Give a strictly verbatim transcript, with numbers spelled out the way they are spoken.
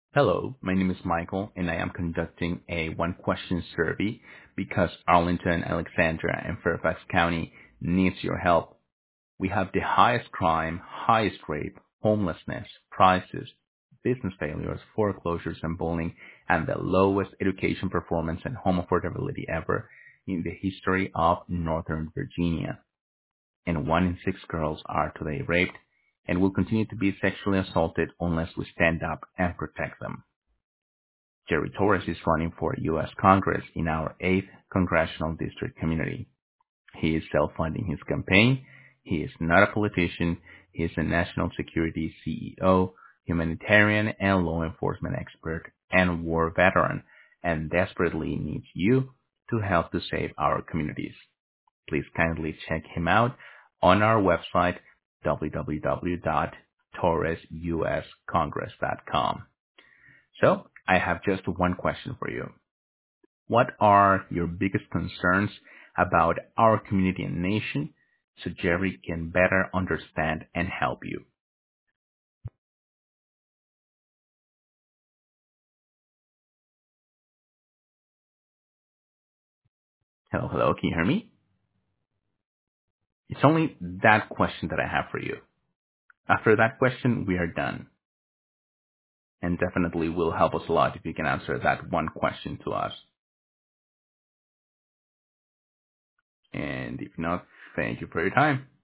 Hello, my name is Michael, and I am conducting a one-question survey because Arlington, Alexandria, and Fairfax County needs your help. We have the highest crime, highest rape, homelessness, prices, business failures, foreclosures, and bullying, and the lowest education performance and home affordability ever in the history of Northern Virginia. And one in six girls are today raped and will continue to be sexually assaulted unless we stand up and protect them. Jerry Torres is running for U S Congress in our eighth Congressional District community. He is self-funding his campaign. He is not a politician. He is a national security C E O, humanitarian and law enforcement expert, and war veteran, and desperately needs you to help to save our communities. Please kindly check him out on our website, w w w dot torres u s congress dot com. So I have just one question for you. What are your biggest concerns about our community and nation so Jerry can better understand and help you? Hello, hello, can you hear me? It's only that question that I have for you. After that question, we are done. And definitely will help us a lot if you can answer that one question to us. And if not, thank you for your time.